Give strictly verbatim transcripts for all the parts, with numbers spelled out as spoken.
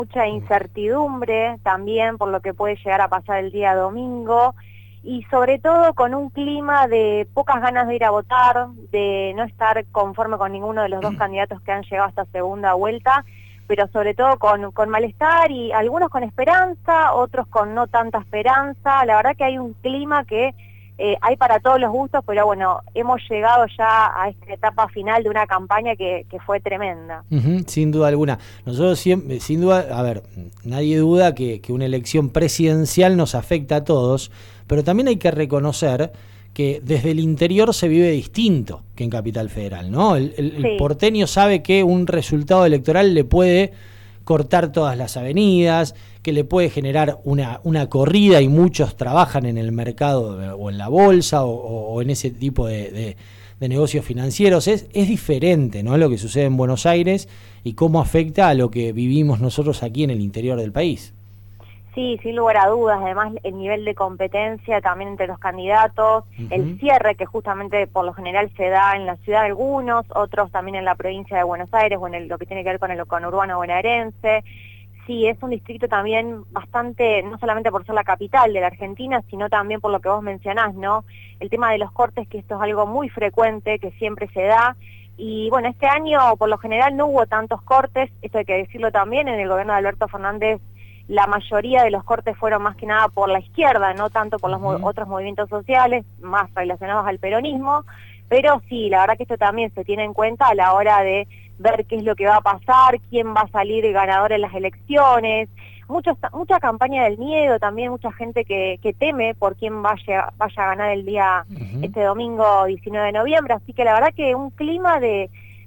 mucha incertidumbre también por lo que puede llegar a pasar el día domingo y sobre todo con un clima de pocas ganas de ir a votar, de no estar conforme con ninguno de los dos candidatos que han llegado a esta segunda vuelta, pero sobre todo con, con malestar y algunos con esperanza, otros con no tanta esperanza. La verdad que hay un clima que eh, hay para todos los gustos, pero bueno, hemos llegado ya a esta etapa final de una campaña que, que fue tremenda. Uh-huh, sin duda alguna. Nosotros siempre, sin duda, a ver, nadie duda que, que una elección presidencial nos afecta a todos, pero también hay que reconocer que desde el interior se vive distinto que en Capital Federal, ¿no? El, el, sí. el porteño sabe que un resultado electoral le puede cortar todas las avenidas, que le puede generar una, una corrida y muchos trabajan en el mercado o en la bolsa o, o en ese tipo de, de, de negocios financieros. Es, es diferente, ¿no?, lo que sucede en Buenos Aires y cómo afecta a lo que vivimos nosotros aquí en el interior del país. Sí, sin lugar a dudas, además el nivel de competencia también entre los candidatos, uh-huh. el cierre que justamente por lo general se da en la ciudad de algunos, otros también en la provincia de Buenos Aires o en el, lo que tiene que ver con el conurbano bonaerense. Sí, es un distrito también bastante, no solamente por ser la capital de la Argentina, sino también por lo que vos mencionás, ¿no? El tema de los cortes, que esto es algo muy frecuente, que siempre se da. Y bueno, este año por lo general no hubo tantos cortes, esto hay que decirlo también, en el gobierno de Alberto Fernández la mayoría de los cortes fueron más que nada por la izquierda, no tanto por los uh-huh. mo- otros movimientos sociales, más relacionados al peronismo, pero sí, la verdad que esto también se tiene en cuenta a la hora de ver qué es lo que va a pasar, quién va a salir ganador en las elecciones, Muchos, mucha campaña del miedo también, mucha gente que, que teme por quién vaya, vaya a ganar el día, uh-huh. este domingo diecinueve de noviembre, así que la verdad que un clima de,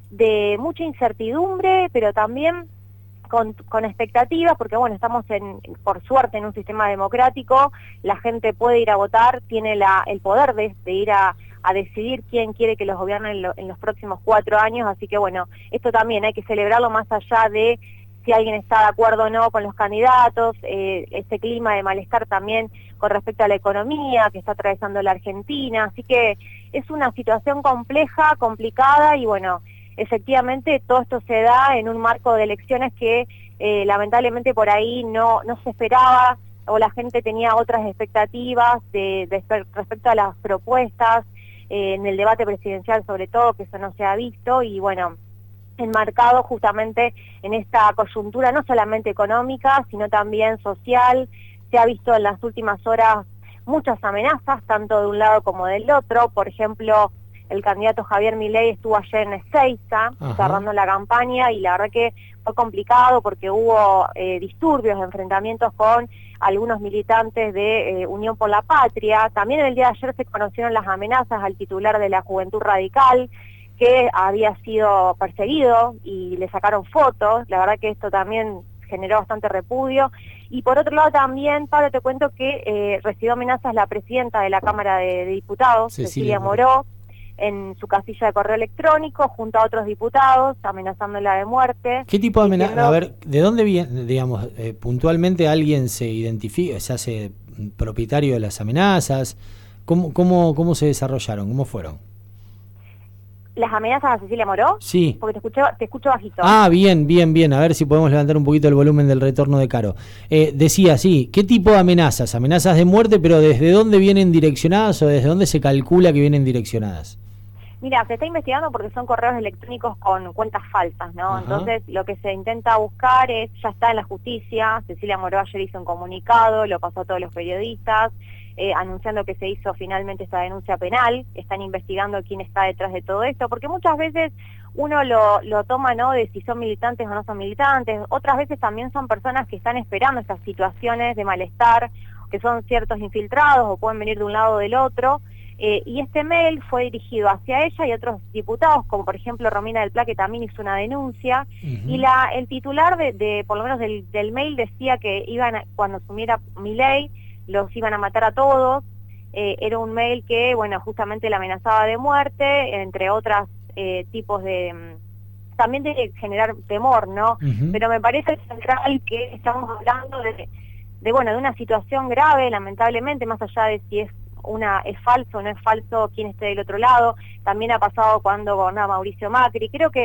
de mucha incertidumbre, pero también Con, con expectativas, porque bueno, estamos en, por suerte en un sistema democrático, la gente puede ir a votar, tiene la, el poder de, de ir a, a decidir quién quiere que los gobierne en, lo, en los próximos cuatro años, así que bueno, esto también hay que celebrarlo más allá de si alguien está de acuerdo o no con los candidatos, eh, este clima de malestar también con respecto a la economía que está atravesando la Argentina, así que es una situación compleja, complicada y bueno, efectivamente todo esto se da en un marco de elecciones que eh, lamentablemente por ahí no, no se esperaba o la gente tenía otras expectativas de, de respecto a las propuestas eh, en el debate presidencial sobre todo, que eso no se ha visto y bueno, enmarcado justamente en esta coyuntura no solamente económica sino también social. Se ha visto en las últimas horas muchas amenazas tanto de un lado como del otro, por ejemplo el candidato Javier Milei estuvo ayer en Ezeiza cerrando la campaña y la verdad que fue complicado porque hubo eh, disturbios, enfrentamientos con algunos militantes de eh, Unión por la Patria. También el día de ayer se conocieron las amenazas al titular de la Juventud Radical que había sido perseguido y le sacaron fotos. La verdad que esto también generó bastante repudio. Y por otro lado también, Pablo, te cuento que eh, recibió amenazas la presidenta de la Cámara de, de Diputados, Cecilia, Cecilia Moró, en su casilla de correo electrónico, junto a otros diputados, amenazándola de muerte. ¿Qué tipo de amenaza? A ver, ¿de dónde viene, digamos, eh, puntualmente alguien se identifica, se hace propietario de las amenazas? ¿Cómo, cómo, cómo se desarrollaron? ¿Cómo fueron? ¿Las amenazas a Cecilia Moró? Sí. Porque te escucho, te escucho bajito. Ah, bien, bien, bien. A ver si podemos levantar un poquito el volumen del retorno de Caro. Eh, decía, sí, ¿qué tipo de amenazas? Amenazas de muerte, pero ¿desde dónde vienen direccionadas o desde dónde se calcula que vienen direccionadas? Mira, se está investigando porque son correos electrónicos con cuentas falsas, ¿no? Ajá. Entonces, lo que se intenta buscar es, ya está en la justicia, Cecilia Moró ayer hizo un comunicado, lo pasó a todos los periodistas, eh, anunciando que se hizo finalmente esta denuncia penal, están investigando quién está detrás de todo esto, porque muchas veces uno lo, lo toma, ¿no?, de si son militantes o no son militantes, otras veces también son personas que están esperando estas situaciones de malestar, que son ciertos infiltrados o pueden venir de un lado o del otro. Eh, y este mail fue dirigido hacia ella y otros diputados, como por ejemplo Romina del Pla, que también hizo una denuncia, uh-huh. y la el titular de, de por lo menos del, del mail decía que iban a, cuando asumiera Milei los iban a matar a todos. Eh, era un mail que, bueno, justamente la amenazaba de muerte, entre otros eh, tipos de... también de generar temor, ¿no? Uh-huh. Pero me parece central que estamos hablando de, de, bueno, de una situación grave, lamentablemente, más allá de si es una es falso o no es falso quién esté del otro lado. También ha pasado cuando gobernaba Mauricio Macri. Creo que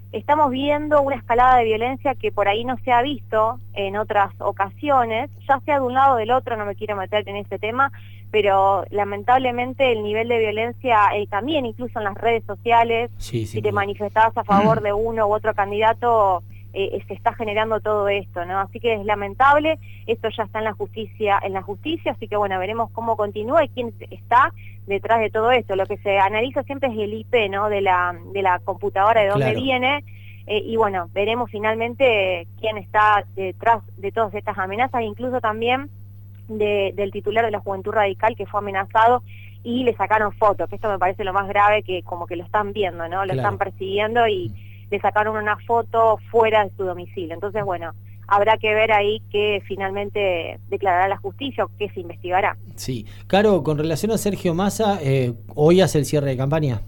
estamos viendo una escalada de violencia que por ahí no se ha visto en otras ocasiones, ya sea de un lado o del otro, no me quiero meter en ese tema, pero lamentablemente el nivel de violencia eh, también, incluso en las redes sociales, sí, si te manifestabas a favor de uno u otro candidato, eh, se está generando todo esto, ¿no? Así que es lamentable, esto ya está en la justicia, en la justicia, así que bueno, veremos cómo continúa y quién está detrás de todo esto. Lo que se analiza siempre es el I P, ¿no? De la, de la computadora, de dónde claro. viene, eh, y bueno, veremos finalmente quién está detrás de todas estas amenazas, incluso también de, del titular de la Juventud Radical que fue amenazado y le sacaron fotos, que esto me parece lo más grave, que como que lo están viendo, ¿no? Lo claro. están persiguiendo y le sacaron una foto fuera de su domicilio. Entonces, bueno, habrá que ver ahí qué finalmente declarará la justicia o qué se investigará. Sí. Caro, con relación a Sergio Massa, eh, ¿hoy hace el cierre de campaña?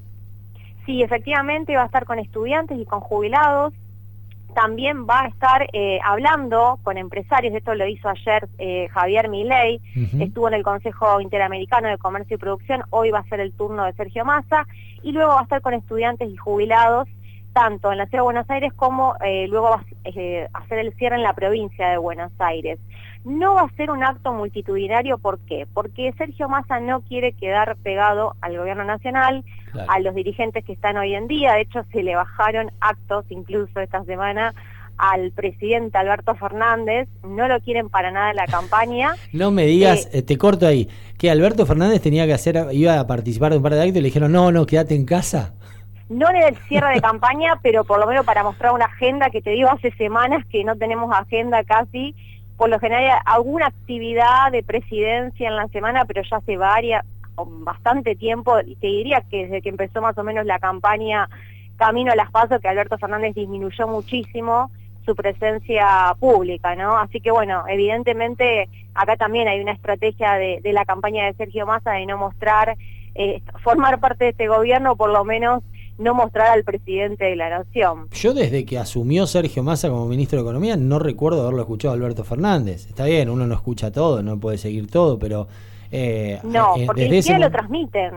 Sí, efectivamente va a estar con estudiantes y con jubilados. También va a estar eh, hablando con empresarios, esto lo hizo ayer eh, Javier Milei, uh-huh. estuvo en el Consejo Interamericano de Comercio y Producción, hoy va a ser el turno de Sergio Massa, y luego va a estar con estudiantes y jubilados, tanto en la Ciudad de Buenos Aires como eh, luego va a eh, hacer el cierre en la provincia de Buenos Aires. No va a ser un acto multitudinario, ¿por qué? Porque Sergio Massa no quiere quedar pegado al gobierno nacional, claro. a los dirigentes que están hoy en día. De hecho, se le bajaron actos incluso esta semana al presidente Alberto Fernández, no lo quieren para nada en la campaña. No me digas, eh, te corto ahí, que Alberto Fernández tenía que hacer, iba a participar de un par de actos y le dijeron, no, no, quédate en casa. No en el cierre de campaña, pero por lo menos para mostrar una agenda, que te digo hace semanas que no tenemos agenda casi. Por lo general alguna actividad de presidencia en la semana, pero ya hace varias, bastante tiempo, y te diría que desde que empezó más o menos la campaña camino a las PASO, que Alberto Fernández disminuyó muchísimo su presencia pública, ¿no? Así que bueno, evidentemente acá también hay una estrategia de, de la campaña de Sergio Massa de no mostrar, eh, formar parte de este gobierno, por lo menos no mostrar al presidente de la nación. Yo desde que asumió Sergio Massa como ministro de Economía no recuerdo haberlo escuchado a Alberto Fernández. Está bien, uno no escucha todo, no puede seguir todo, pero... Eh, no, eh, porque ni siquiera ese... lo transmiten.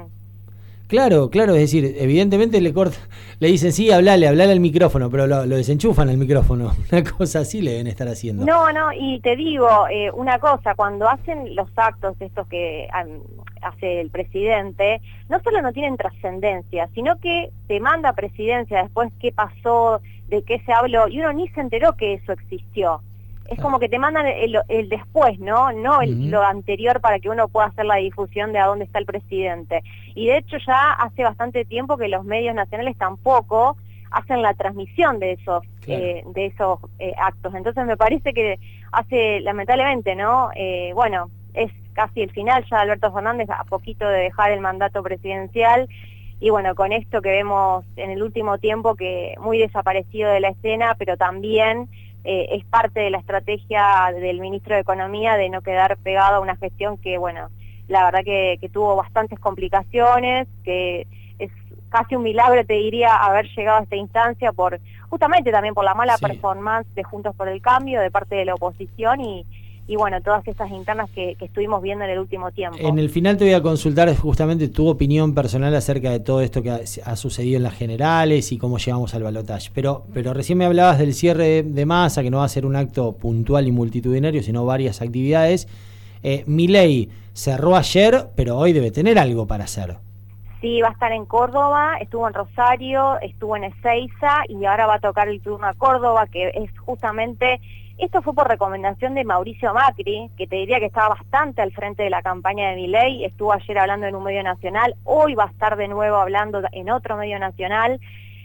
Claro, claro, es decir, evidentemente le corta, le dicen, sí, hablale, hablale al micrófono, pero lo, lo desenchufan al micrófono. Una cosa así le deben estar haciendo. No, no, y te digo eh, una cosa, cuando hacen los actos estos que um, hace el presidente, no solo no tienen trascendencia, sino que te manda a presidencia después qué pasó, de qué se habló, y uno ni se enteró que eso existió. Es como que te mandan el, el después, ¿no? No el, uh-huh. lo anterior, para que uno pueda hacer la difusión de a dónde está el presidente. Y de hecho ya hace bastante tiempo que los medios nacionales tampoco hacen la transmisión de esos claro. eh, de esos eh, actos. Entonces me parece que hace, lamentablemente, ¿no? Eh, bueno, es casi el final ya de Alberto Fernández, a poquito de dejar el mandato presidencial. Y bueno, con esto que vemos en el último tiempo, que muy desaparecido de la escena, pero también... Eh, es parte de la estrategia del ministro de Economía de no quedar pegado a una gestión que, bueno, la verdad que, que tuvo bastantes complicaciones, que es casi un milagro, te diría, haber llegado a esta instancia, por justamente también por la mala sí. performance de Juntos por el Cambio, de parte de la oposición, y, y bueno, todas esas internas que, que estuvimos viendo en el último tiempo. En el final te voy a consultar justamente tu opinión personal acerca de todo esto que ha, ha sucedido en las generales y cómo llegamos al balotaje. Pero, pero recién me hablabas del cierre de, de Massa, que no va a ser un acto puntual y multitudinario, sino varias actividades. Eh, Milei cerró ayer, pero hoy debe tener algo para hacer. Sí, va a estar en Córdoba, estuvo en Rosario, estuvo en Ezeiza y ahora va a tocar el turno a Córdoba, que es justamente... Esto fue por recomendación de Mauricio Macri, que te diría que estaba bastante al frente de la campaña de Milei, estuvo ayer hablando en un medio nacional, hoy va a estar de nuevo hablando en otro medio nacional,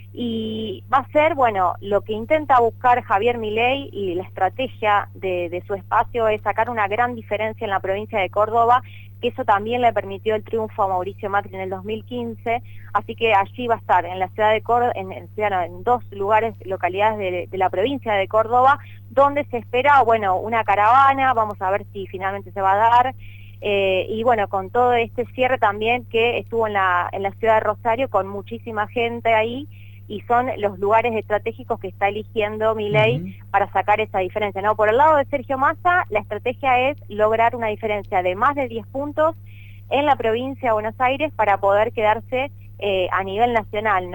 y va a ser, bueno, lo que intenta buscar Javier Milei y la estrategia de, de su espacio es sacar una gran diferencia en la provincia de Córdoba, que eso también le permitió el triunfo a Mauricio Macri en el dos mil quince, así que allí va a estar, en la ciudad de Córdoba, en, en, en dos lugares, localidades de, de la provincia de Córdoba, donde se espera, bueno, una caravana, vamos a ver si finalmente se va a dar, eh, y bueno, con todo este cierre también que estuvo en la, en la ciudad de Rosario, con muchísima gente ahí, y son los lugares estratégicos que está eligiendo Milei uh-huh. para sacar esa diferencia, ¿no? Por el lado de Sergio Massa, la estrategia es lograr una diferencia de más de diez puntos en la provincia de Buenos Aires para poder quedarse eh, a nivel nacional, ¿no?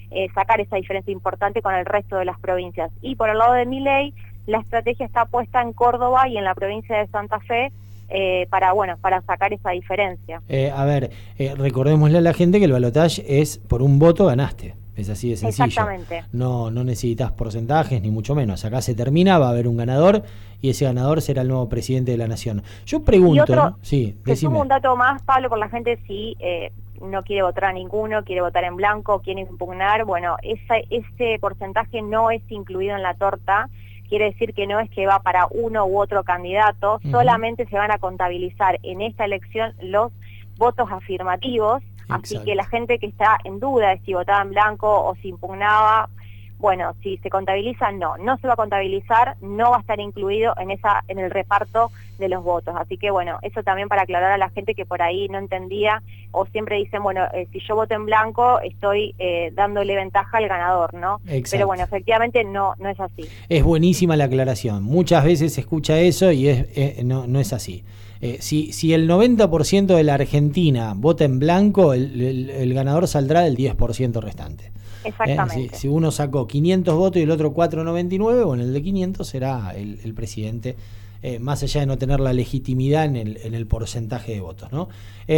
eh, sacar esa diferencia importante con el resto de las provincias. Y por el lado de Milei, la estrategia está puesta en Córdoba y en la provincia de Santa Fe, eh, para bueno para sacar esa diferencia. Eh, a ver, eh, recordémosle a la gente que el balotaje es por un voto ganaste. Es así de sencillo. Exactamente. No, no necesitas porcentajes, ni mucho menos. Acá se termina, va a haber un ganador y ese ganador será el nuevo presidente de la nación. Yo pregunto... Y otro, ¿no? Sí, te decime. sumo un dato más, Pablo, por la gente si eh, no quiere votar a ninguno, quiere votar en blanco, quiere impugnar. Bueno, esa, ese porcentaje no es incluido en la torta. Quiere decir que no es que va para uno u otro candidato, uh-huh. solamente se van a contabilizar en esta elección los votos afirmativos. Así que la gente que está en duda de si votaba en blanco o si impugnaba, bueno, si se contabiliza, no, no se va a contabilizar, no va a estar incluido en esa en el reparto de los votos. Así que bueno, eso también para aclarar a la gente que por ahí no entendía o siempre dicen, bueno, eh, si yo voto en blanco estoy eh, dándole ventaja al ganador, ¿no? Exacto. Pero bueno, efectivamente no no es así. Es buenísima la aclaración. Muchas veces se escucha eso y es, es no, no es así. Eh, si, si el noventa por ciento de la Argentina vota en blanco, el, el, el ganador saldrá del diez por ciento restante. Exactamente. Eh, si, si uno sacó quinientos votos y el otro cuatrocientos noventa y nueve, bueno, el de quinientos será el, el presidente, eh, más allá de no tener la legitimidad en el, en el porcentaje de votos, ¿no?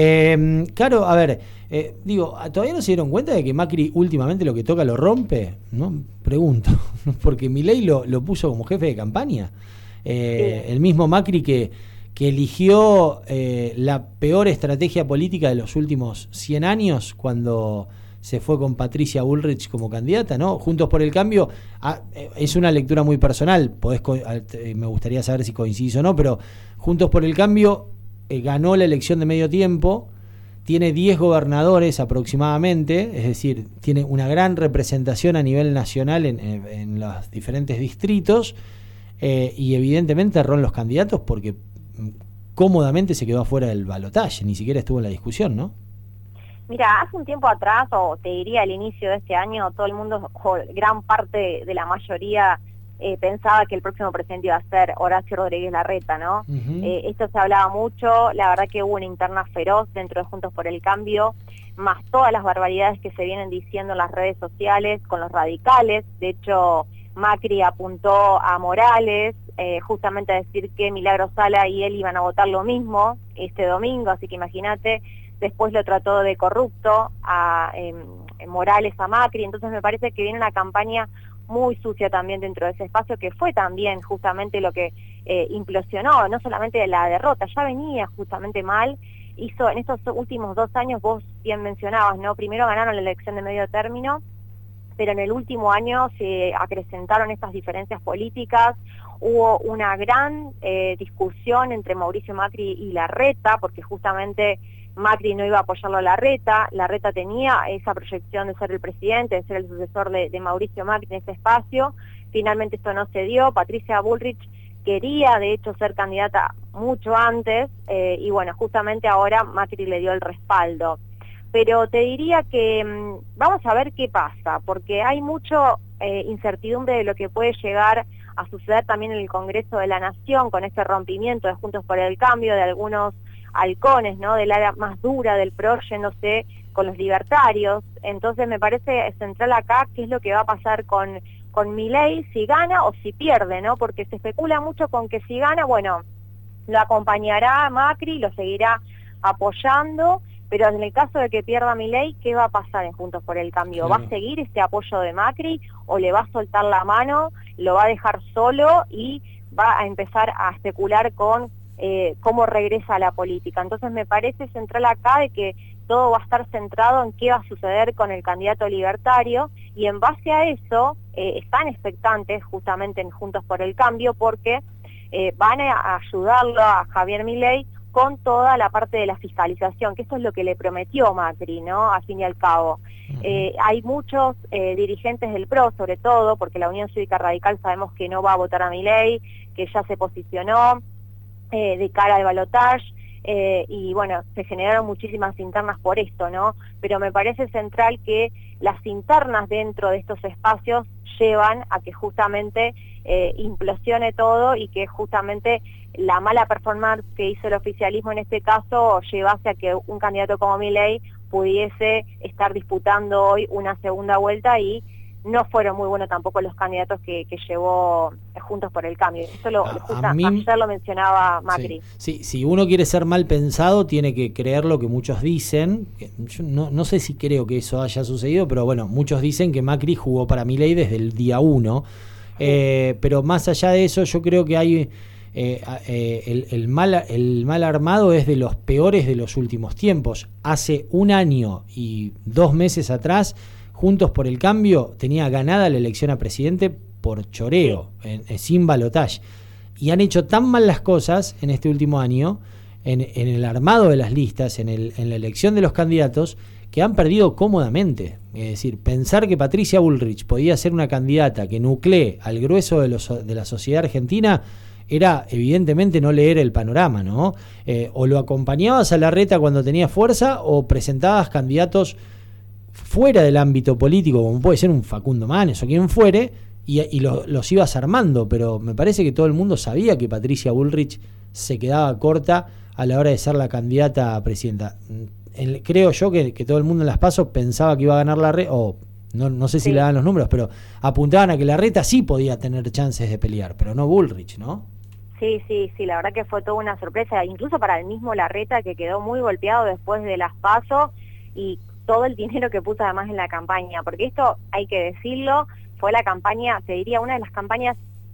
Eh, claro, a ver, eh, digo, ¿todavía no se dieron cuenta de que Macri últimamente lo que toca lo rompe? ¿No? Pregunto, porque Milei lo, lo puso como jefe de campaña. Eh, sí. El mismo Macri que que eligió eh, la peor estrategia política de los últimos cien años cuando se fue con Patricia Bullrich como candidata, ¿no? Juntos por el Cambio, ah, es una lectura muy personal, podés, me gustaría saber si coincidís o no, pero Juntos por el Cambio eh, ganó la elección de medio tiempo, tiene diez gobernadores aproximadamente, es decir, tiene una gran representación a nivel nacional en, en, en los diferentes distritos, eh, y evidentemente erró en los candidatos porque cómodamente se quedó afuera del balotaje, ni siquiera estuvo en la discusión, ¿no? Mira, hace un tiempo atrás, o te diría al inicio de este año, todo el mundo, o gran parte de la mayoría, eh, pensaba que el próximo presidente iba a ser Horacio Rodríguez Larreta, ¿no? Uh-huh. Eh, esto se hablaba mucho, la verdad que hubo una interna feroz dentro de Juntos por el Cambio, más todas las barbaridades que se vienen diciendo en las redes sociales con los radicales. De hecho, Macri apuntó a Morales, eh, justamente a decir que Milagro Sala y él iban a votar lo mismo este domingo, así que imagínate. Después lo trató de corrupto a eh, Morales, a Macri. Entonces me parece que viene una campaña muy sucia también dentro de ese espacio, que fue también justamente lo que eh, implosionó, no solamente la derrota, ya venía justamente mal. Hizo en estos últimos dos años, vos bien mencionabas, ¿no? Primero ganaron la elección de medio término, pero en el último año se acrecentaron estas diferencias políticas. Hubo una gran eh, discusión entre Mauricio Macri y Larreta, porque justamente Macri no iba a apoyarlo a Larreta. Larreta tenía esa proyección de ser el presidente, de ser el sucesor de, de Mauricio Macri en ese espacio. Finalmente esto no se dio. Patricia Bullrich quería, de hecho, ser candidata mucho antes, eh, y bueno, justamente ahora Macri le dio el respaldo. Pero te diría que mmm, vamos a ver qué pasa, porque hay mucho eh, incertidumbre de lo que puede llegar a suceder también en el Congreso de la Nación con este rompimiento de Juntos por el Cambio, de algunos halcones, ¿no? Del área más dura del P R O yéndose con los libertarios. Entonces me parece central acá qué es lo que va a pasar con, con Milei, si gana o si pierde, ¿no? Porque se especula mucho con que si gana, bueno, lo acompañará Macri, lo seguirá apoyando, pero en el caso de que pierda Milei, ¿qué va a pasar en Juntos por el Cambio? Sí. ¿Va a seguir este apoyo de Macri o le va a soltar la mano, lo va a dejar solo y va a empezar a especular con eh, cómo regresa a la política? Entonces me parece central acá de que todo va a estar centrado en qué va a suceder con el candidato libertario, y en base a eso eh, están expectantes justamente en Juntos por el Cambio, porque eh, van a ayudarlo a Javier Milei con toda la parte de la fiscalización, que esto es lo que le prometió Macri, ¿no? Al fin y al cabo. Uh-huh. Eh, hay muchos eh, dirigentes del P R O, sobre todo, porque la Unión Cívica Radical sabemos que no va a votar a Milei, que ya se posicionó eh, de cara al balotaje, eh, y bueno, se generaron muchísimas internas por esto, ¿no? Pero me parece central que las internas dentro de estos espacios llevan a que justamente eh, implosione todo, y que justamente la mala performance que hizo el oficialismo en este caso llevase a que un candidato como Milei pudiese estar disputando hoy una segunda vuelta, y no fueron muy buenos tampoco los candidatos que, que llevó Juntos por el Cambio. Esto lo, a, justo, a mí, ayer lo mencionaba Macri. Sí, sí, si uno quiere ser mal pensado, tiene que creer lo que muchos dicen. Yo no, no sé si creo que eso haya sucedido, pero bueno, muchos dicen que Macri jugó para Milei desde el día uno. Sí. Eh, pero más allá de eso, yo creo que hay... Eh, eh, el, el, mal, el mal armado es de los peores de los últimos tiempos. Hace un año y dos meses atrás, Juntos por el Cambio tenía ganada la elección a presidente por choreo, en, en, sin balotaje. Y han hecho tan mal las cosas en este último año, en, en el armado de las listas, en, el, en la elección de los candidatos, que han perdido cómodamente. Es decir, pensar que Patricia Bullrich podía ser una candidata que nuclee al grueso de, los, de la sociedad argentina era evidentemente no leer el panorama, ¿no? Eh, o lo acompañabas a Larreta cuando tenía fuerza, o presentabas candidatos fuera del ámbito político, como puede ser un Facundo Manes o quien fuere, y, y lo, los ibas armando, pero me parece que todo el mundo sabía que Patricia Bullrich se quedaba corta a la hora de ser la candidata a presidenta. El, creo yo que, que todo el mundo en las pasos pensaba que iba a ganar Larreta, o no, no sé si sí. le dan los números, pero apuntaban a que Larreta sí podía tener chances de pelear, pero no Bullrich, ¿no? Sí, sí, sí, la verdad que fue toda una sorpresa, incluso para el mismo Larreta, que quedó muy golpeado después de las PASO y todo el dinero que puso además en la campaña, porque esto, hay que decirlo, fue la campaña, te diría, una de las campañas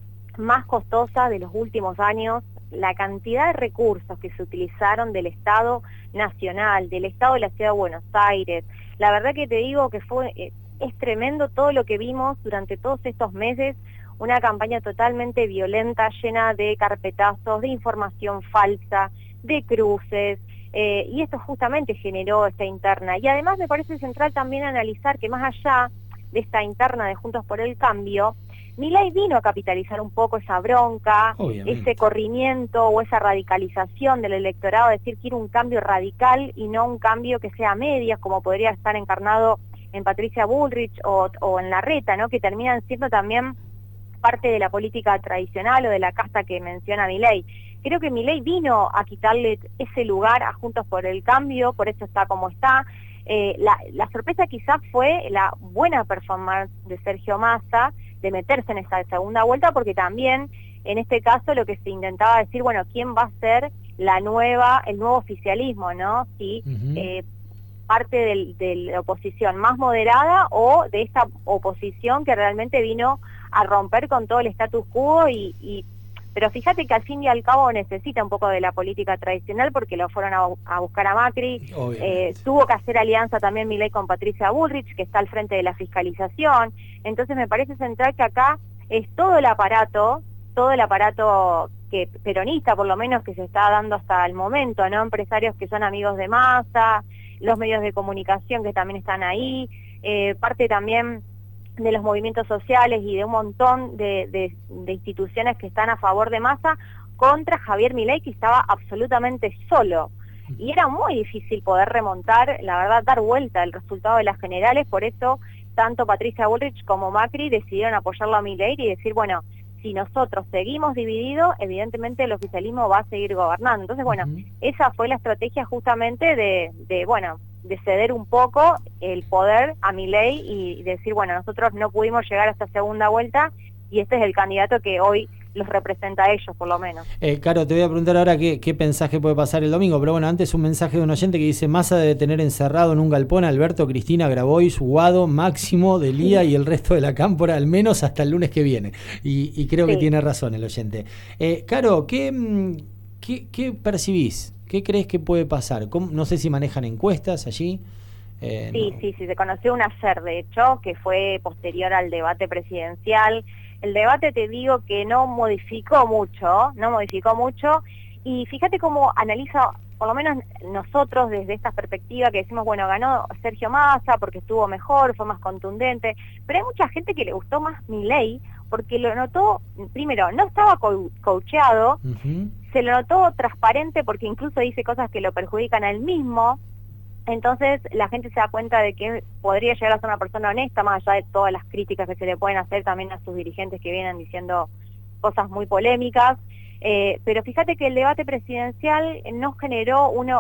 más costosas de los últimos años. La cantidad de recursos que se utilizaron del Estado Nacional, del Estado de la Ciudad de Buenos Aires, la verdad que te digo que fue, eh, es tremendo todo lo que vimos durante todos estos meses. Una campaña totalmente violenta, llena de carpetazos, de información falsa, de cruces, eh, y esto justamente generó esta interna. Y además me parece central también analizar que más allá de esta interna de Juntos por el Cambio, Milei vino a capitalizar un poco esa bronca, obviamente, ese corrimiento o esa radicalización del electorado, decir, quiero un cambio radical y no un cambio que sea a medias, como podría estar encarnado en Patricia Bullrich o, o en Larreta, ¿no? Que terminan siendo también parte de la política tradicional o de la casta que menciona Milei. Creo que Milei vino a quitarle ese lugar a Juntos por el Cambio, por eso está como está. Eh, la, la sorpresa quizás fue la buena performance de Sergio Massa, de meterse en esta segunda vuelta, porque también en este caso lo que se intentaba decir, bueno, ¿quién va a ser la nueva, el nuevo oficialismo, ¿no? Si uh-huh. eh, parte del, de la oposición más moderada o de esta oposición que realmente vino a romper con todo el status quo y, y pero fíjate que al fin y al cabo necesita un poco de la política tradicional porque lo fueron a, a buscar a Macri, eh, tuvo que hacer alianza también Milei con Patricia Bullrich, que está al frente de la fiscalización. Entonces me parece central que acá es todo el aparato, todo el aparato que peronista por lo menos que se está dando hasta el momento, ¿no? Empresarios que son amigos de Massa, los medios de comunicación que también están ahí, eh, parte también de los movimientos sociales y de un montón de, de, de instituciones que están a favor de Massa contra Javier Milei, que estaba absolutamente solo. Y era muy difícil poder remontar, la verdad, dar vuelta el resultado de las generales, por eso tanto Patricia Bullrich como Macri decidieron apoyarlo a Milei y decir, bueno, si nosotros seguimos divididos, evidentemente el oficialismo va a seguir gobernando. Entonces, bueno, uh-huh. esa fue la estrategia justamente de, de, bueno, de ceder un poco el poder a Milei y decir, bueno, nosotros no pudimos llegar a esta segunda vuelta y este es el candidato que hoy los representa a ellos, por lo menos. Eh, Caro, te voy a preguntar ahora qué, qué pensás que puede pasar el domingo, pero bueno, antes un mensaje de un oyente que dice, Massa debe tener encerrado en un galpón a Alberto, Cristina, Grabois, Guado, Máximo, Delía sí. y el resto de la cámpora, al menos hasta el lunes que viene. Y, y creo sí. que tiene razón el oyente. Eh, Caro, ¿qué, qué, qué percibís? ¿Qué crees que puede pasar? ¿Cómo? No sé si manejan encuestas allí. Eh, sí, no. sí, sí, se conoció un ayer, de hecho, que fue posterior al debate presidencial. El debate, te digo, que no modificó mucho, no modificó mucho, y fíjate cómo analiza, por lo menos nosotros desde esta perspectiva que decimos, bueno, ganó Sergio Massa porque estuvo mejor, fue más contundente, pero hay mucha gente que le gustó más Milei, porque lo notó, primero, no estaba co- coacheado, uh-huh. se lo notó transparente porque incluso dice cosas que lo perjudican a él mismo. Entonces la gente se da cuenta de que podría llegar a ser una persona honesta, más allá de todas las críticas que se le pueden hacer también a sus dirigentes que vienen diciendo cosas muy polémicas. Eh, pero fíjate que el debate presidencial no generó uno,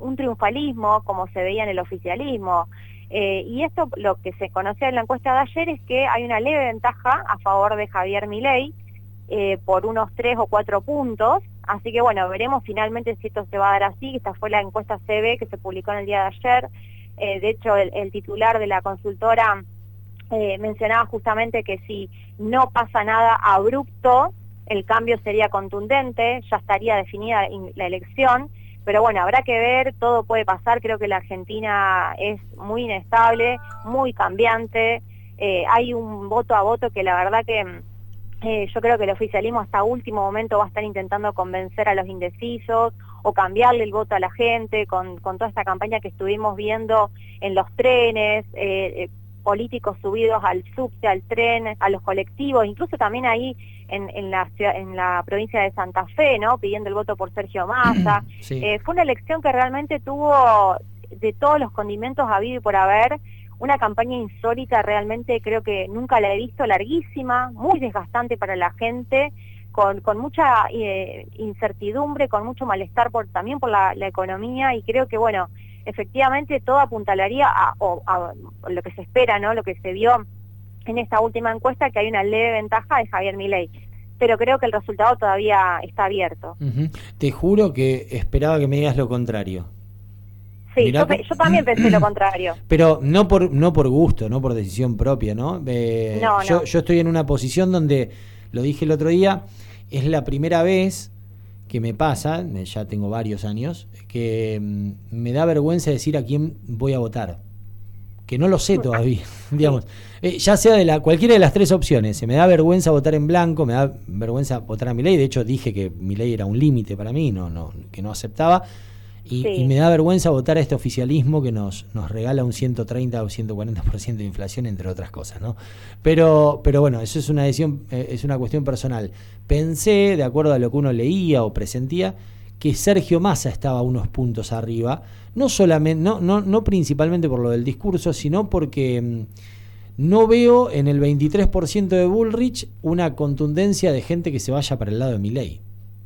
un triunfalismo como se veía en el oficialismo. Eh, y esto, lo que se conocía en la encuesta de ayer, es que hay una leve ventaja a favor de Javier Milei, eh, por unos tres o cuatro puntos. Así que bueno, veremos finalmente si esto se va a dar así. Esta fue la encuesta C B que se publicó en el día de ayer. Eh, de hecho, el, el titular de la consultora eh, mencionaba justamente que si no pasa nada abrupto, el cambio sería contundente, ya estaría definida la elección. Pero bueno, habrá que ver, todo puede pasar. Creo que la Argentina es muy inestable, muy cambiante. Eh, hay un voto a voto que la verdad que eh, yo creo que el oficialismo hasta último momento va a estar intentando convencer a los indecisos o cambiarle el voto a la gente con, con toda esta campaña que estuvimos viendo en los trenes, eh, eh, políticos subidos al subte, al tren, a los colectivos, incluso también ahí en, en, la, en la provincia de Santa Fe, ¿no? Pidiendo el voto por Sergio Massa. Sí. Eh, fue una elección que realmente tuvo de todos los condimentos habido y por haber, una campaña insólita, realmente creo que nunca la he visto, larguísima, muy desgastante para la gente, con, con mucha eh, incertidumbre, con mucho malestar por, también por la, la economía, y creo que bueno, efectivamente todo apuntalaría a, a, a lo que se espera, ¿no? Lo que se vio en esta última encuesta, que hay una leve ventaja de Javier Milei, pero creo que el resultado todavía está abierto. Uh-huh. Te juro que esperaba que me digas lo contrario. Sí, yo, yo también pensé lo contrario. Pero no por no por gusto, no por decisión propia, ¿no? Eh, no, yo, no. Yo estoy en una posición donde, lo dije el otro día, es la primera vez que me pasa, ya tengo varios años, que mm, me da vergüenza decir a quién voy a votar. Que no lo sé todavía, digamos. Eh, ya sea de la cualquiera de las tres opciones, se me da vergüenza votar en blanco, me da vergüenza votar a Milei. De hecho, dije que Milei era un límite para mí, no, no, que no aceptaba. Y, sí. y me da vergüenza votar a este oficialismo que nos, nos regala un ciento treinta o ciento cuarenta por ciento de inflación, entre otras cosas, ¿no? Pero, pero bueno, eso es una decisión, eh, es una cuestión personal. Pensé, de acuerdo a lo que uno leía o presentía, que Sergio Massa estaba unos puntos arriba, no solamente, no, no, no principalmente por lo del discurso, sino porque mmm, no veo en el veintitrés por ciento de Bullrich una contundencia de gente que se vaya para el lado de Milei.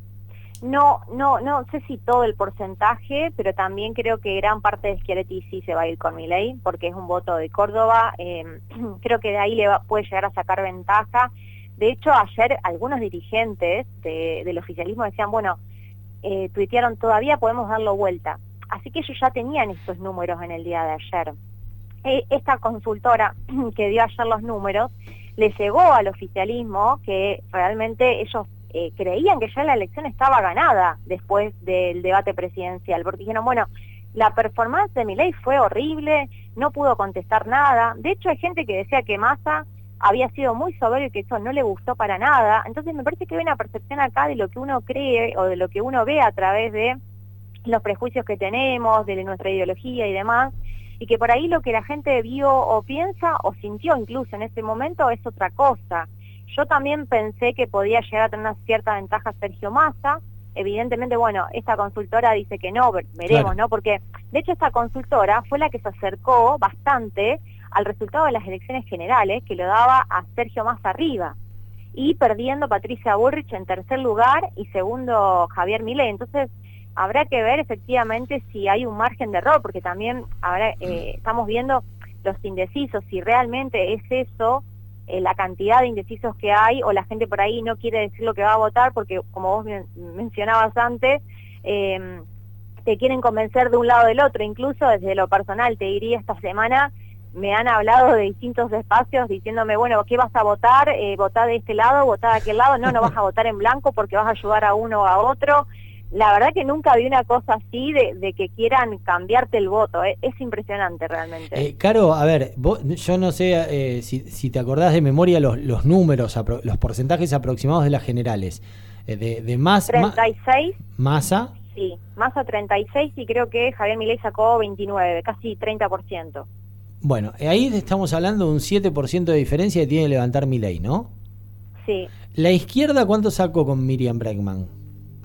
No, no, no sé si todo el porcentaje, pero también creo que gran parte de Schiaretti sí se va a ir con Milei, porque es un voto de Córdoba. Eh, creo que de ahí le va, puede llegar a sacar ventaja. De hecho, ayer algunos dirigentes de, del oficialismo decían, bueno, eh, tuitearon, todavía podemos darlo vuelta. Así que ellos ya tenían estos números en el día de ayer. Eh, esta consultora que dio ayer los números, le llegó al oficialismo que realmente ellos Eh, creían que ya la elección estaba ganada después del debate presidencial, porque dijeron, bueno, la performance de Milei fue horrible, no pudo contestar nada. De hecho, hay gente que decía que Massa había sido muy soberbio y que eso no le gustó para nada. Entonces me parece que hay una percepción acá de lo que uno cree o de lo que uno ve a través de los prejuicios que tenemos, de nuestra ideología y demás, y que por ahí lo que la gente vio o piensa o sintió incluso en ese momento es otra cosa. Yo también pensé que podía llegar a tener una cierta ventaja Sergio Massa. Evidentemente, bueno, esta consultora dice que no, veremos, claro. ¿no? Porque, de hecho, esta consultora fue la que se acercó bastante al resultado de las elecciones generales, que lo daba a Sergio Massa arriba, y perdiendo Patricia Bullrich en tercer lugar y segundo Javier Milei. Entonces, habrá que ver efectivamente si hay un margen de error, porque también habrá, eh, estamos viendo los indecisos, si realmente es eso, la cantidad de indecisos que hay, o la gente por ahí no quiere decir lo que va a votar porque, como vos men- mencionabas antes, eh, te quieren convencer de un lado o del otro. Incluso desde lo personal, te diría, esta semana me han hablado de distintos espacios diciéndome, bueno, ¿qué vas a votar? Eh, ¿Votá de este lado? ¿Votá de aquel lado? No, no vas a votar en blanco porque vas a ayudar a uno o a otro. La verdad que nunca vi una cosa así de, de que quieran cambiarte el voto. Eh. Es impresionante realmente. Eh, Caro, a ver, vos, yo no sé eh, si, si te acordás de memoria los, los números, apro- los porcentajes aproximados de las generales. Eh, de, de más, treinta y seis. Ma- Massa. Sí, Massa treinta y seis y creo que Javier Milei sacó veintinueve, casi treinta por ciento. Bueno, ahí estamos hablando de un siete por ciento de diferencia que tiene que levantar Milei, ¿no? Sí. ¿La izquierda cuánto sacó con Miriam Bregman?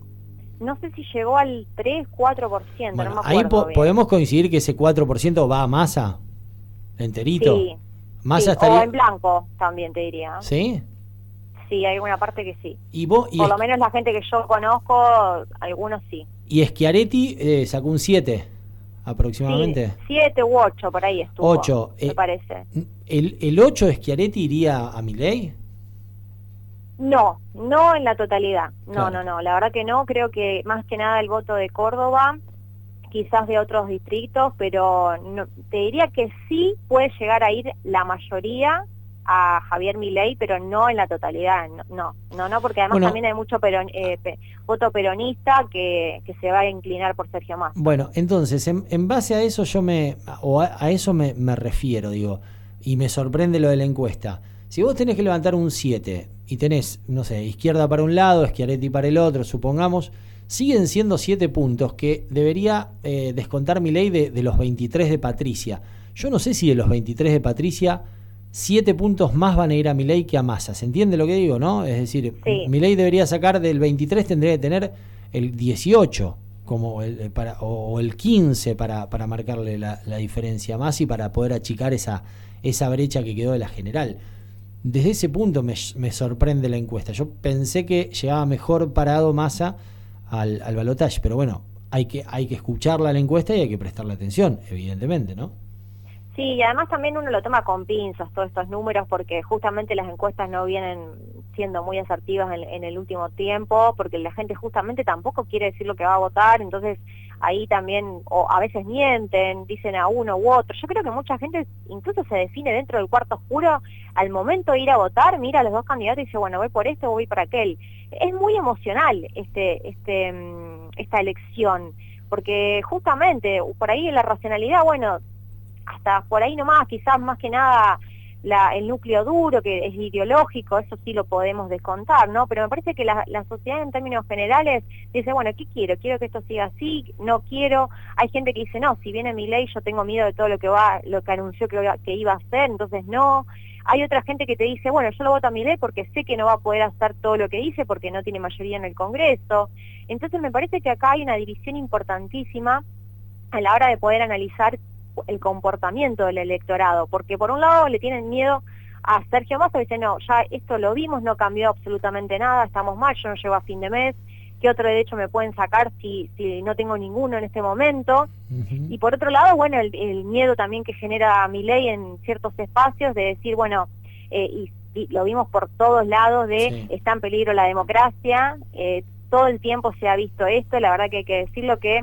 No sé si llegó al tres, cuatro por ciento, Bueno, no me acuerdo ahí po- bien. podemos coincidir que ese cuatro por ciento va a Massa, enterito. Sí, Massa sí. estaría... O en blanco también te diría. ¿Sí? Sí, hay una parte que sí. ¿Y vos, y Por es... lo menos la gente que yo conozco, algunos sí. Y Schiaretti eh, sacó un siete. aproximadamente. Sí, siete u ocho, por ahí estuvo. Ocho. Me eh, parece. ¿El, el ocho de Schiaretti iría a Milei? No, no en la totalidad. No, Claro. no, no. La verdad que no. Creo que más que nada el voto de Córdoba, quizás de otros distritos, pero no, te diría que sí puede llegar a ir la mayoría a Javier Milei, pero no en la totalidad, no, no, no, porque además bueno, también hay mucho peron, eh, pe, voto peronista que, que se va a inclinar por Sergio Massa. Bueno, entonces, en, en base a eso yo me, o a, a eso me, me refiero, digo, y me sorprende lo de la encuesta. Si vos tenés que levantar un siete y tenés, no sé, izquierda para un lado, Schiaretti para el otro, supongamos, siguen siendo siete puntos que debería eh, descontar Milei de, de los veintitrés de Patricia. Yo no sé si de los veintitrés de Patricia siete puntos más van a ir a Milei que a Massa. ¿Se entiende lo que digo, no? Es decir, sí. Milei debería sacar del veintitrés, tendría que tener el dieciocho como el, para, o, o el quince para, para marcarle la, la diferencia más y para poder achicar esa, esa brecha que quedó de la general. Desde ese punto me, me sorprende la encuesta. Yo pensé que llegaba mejor parado Massa al, al balotaje, pero bueno, hay que, hay que escucharla la encuesta y hay que prestarle atención, evidentemente, ¿no? Sí, y además también uno lo toma con pinzas todos estos números porque justamente las encuestas no vienen siendo muy asertivas en, en el último tiempo, porque la gente justamente tampoco quiere decir lo que va a votar, entonces ahí también, o a veces mienten, dicen a uno u otro. Yo creo que mucha gente incluso se define dentro del cuarto oscuro al momento de ir a votar, mira a los dos candidatos y dice, bueno, voy por este o voy por aquel. Es muy emocional este, este, esta elección, porque justamente por ahí la racionalidad, bueno, hasta por ahí nomás, quizás más que nada la, el núcleo duro, que es ideológico, eso sí lo podemos descontar, ¿no? Pero me parece que la, la sociedad en términos generales dice, bueno, ¿qué quiero? Quiero que esto siga así, no quiero. Hay gente que dice, no, si viene Milei yo tengo miedo de todo lo que va, lo que anunció que, que iba a hacer, entonces no. Hay otra gente que te dice, bueno, yo lo voto a Milei porque sé que no va a poder hacer todo lo que dice porque no tiene mayoría en el Congreso. Entonces me parece que acá hay una división importantísima a la hora de poder analizar el comportamiento del electorado, porque por un lado le tienen miedo a Sergio Massa, dice, no, ya esto lo vimos, no cambió absolutamente nada, estamos mal, yo no llego a fin de mes, ¿qué otro derecho me pueden sacar si, si no tengo ninguno en este momento? Uh-huh. Y por otro lado, bueno, el, el miedo también que genera Milei en ciertos espacios de decir, bueno, eh, y, y lo vimos por todos lados de sí. Está en peligro la democracia, eh, todo el tiempo se ha visto esto, la verdad que hay que decirlo que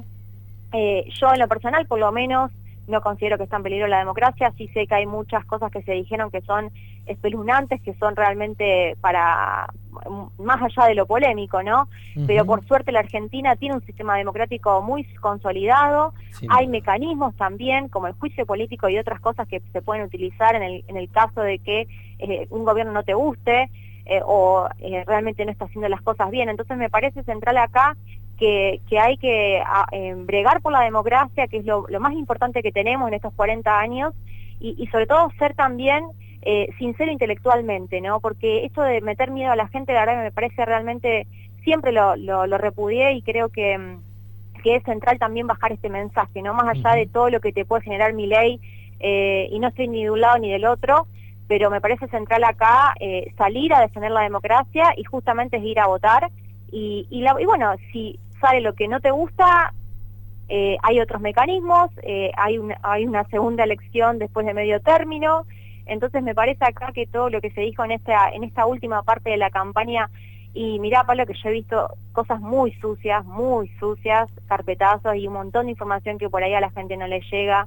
eh, yo en lo personal por lo menos no considero que está en peligro la democracia, sí sé que hay muchas cosas que se dijeron que son espeluznantes, que son realmente para, más allá de lo polémico, ¿no? Uh-huh. Pero por suerte la Argentina tiene un sistema democrático muy consolidado, sí, hay no. mecanismos también, como el juicio político y otras cosas que se pueden utilizar en el, en el caso de que eh, un gobierno no te guste, eh, o eh, realmente no está haciendo las cosas bien. Entonces me parece central acá Que, que hay que a, eh, bregar por la democracia, que es lo, lo más importante que tenemos en estos cuarenta años, y, y sobre todo ser también eh, sincero intelectualmente, ¿no? Porque esto de meter miedo a la gente, la verdad me parece realmente, siempre lo, lo, lo repudié y creo que, que es central también bajar este mensaje, ¿no? Más allá de todo lo que te puede generar Milei, eh, y no estoy ni de un lado ni del otro, pero me parece central acá eh, salir a defender la democracia y justamente es ir a votar, y, y, la, y bueno, si sale lo que no te gusta, eh, hay otros mecanismos, eh, hay, una, hay una segunda elección después de medio término, entonces me parece acá que todo lo que se dijo en esta, en esta última parte de la campaña, y mirá Pablo que yo he visto cosas muy sucias, muy sucias, carpetazos y un montón de información que por ahí a la gente no le llega,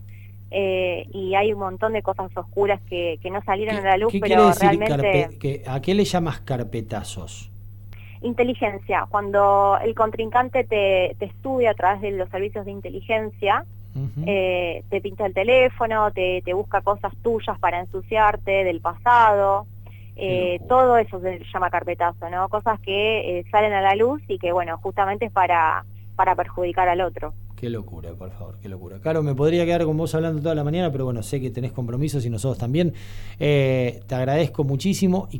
eh, y hay un montón de cosas oscuras que, que no salieron a la luz, ¿qué pero quiere decir realmente... Carpe, que, ¿a qué le llamas carpetazos? Inteligencia, cuando el contrincante te, te estudia a través de los servicios de inteligencia, uh-huh. eh, te pinta el teléfono, te, te busca cosas tuyas para ensuciarte del pasado, eh, todo eso se llama carpetazo, ¿no? Cosas que eh, salen a la luz y que, bueno, justamente es para, para perjudicar al otro. Qué locura, por favor, qué locura. Caro, me podría quedar con vos hablando toda la mañana, pero bueno, sé que tenés compromisos y nosotros también. Eh, te agradezco muchísimo y